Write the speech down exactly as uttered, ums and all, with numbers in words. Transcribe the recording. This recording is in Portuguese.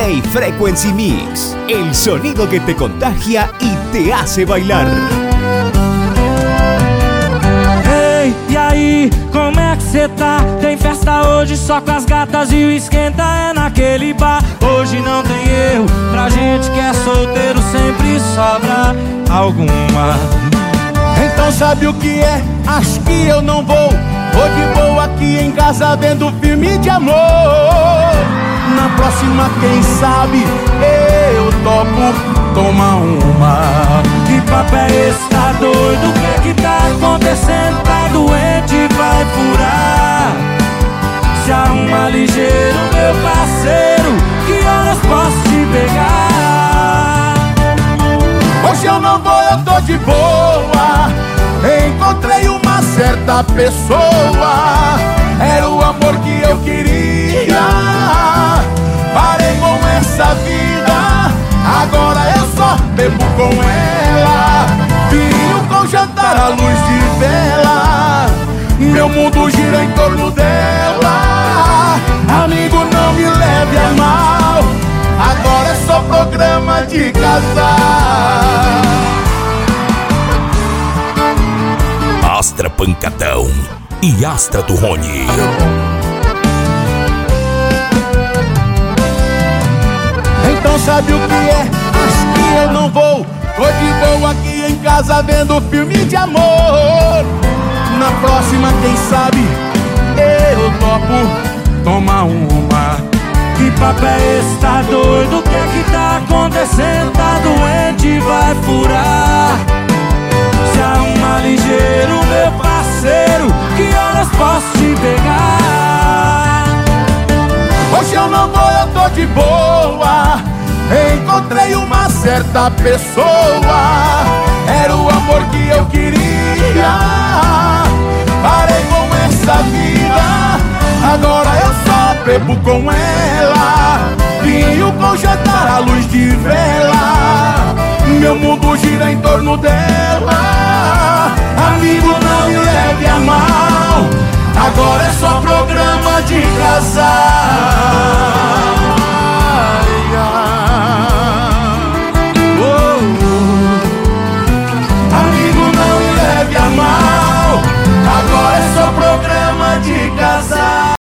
J Frequency Mix, el sonido que te contagia y te hace bailar. Ei, e aí, como é que cê tá? Tem festa hoje só com as gatas e o esquenta é naquele bar. Hoje não tem erro, pra gente que é solteiro sempre sobra alguma. Então sabe o que é? Acho que eu não vou. Tô de boa aqui em casa vendo filme de amor. Na próxima, quem sabe, eu topo tomar uma. Que papo é esse? Tá doido? O que que tá acontecendo? Tá doente? Vai furar? Se arruma ligeiro, meu parceiro. Que horas posso te pegar? Hoje eu não vou, eu tô de boa. Encontrei uma certa pessoa, era o amor que eu queria. Parei com essa vida, agora eu só bebo com ela. Vinho com jantar à luz de vela, meu mundo gira em torno dela. Amigo, não me leve a mal, agora é só programa de casar. Astra Pancadão e Astra do Rony. Então sabe o que é? Acho que eu não vou. Tô de boa aqui em casa vendo filme de amor. Na próxima, quem sabe, eu topo tomar uma. Que papo é esse? Tá doido? O que é que tá acontecendo? Tá doente? Vai furar? Se arruma ligeiro, meu parceiro. Que horas posso te pegar? Hoje eu não vou, eu tô de boa. Encontrei uma certa pessoa, era o amor que eu queria. Parei com essa vida, agora eu só bebo com ela. Vinho com jantar à luz de vela, meu mundo gira em torno dela. Amigo, não me leve a mal, agora é só programa de casal.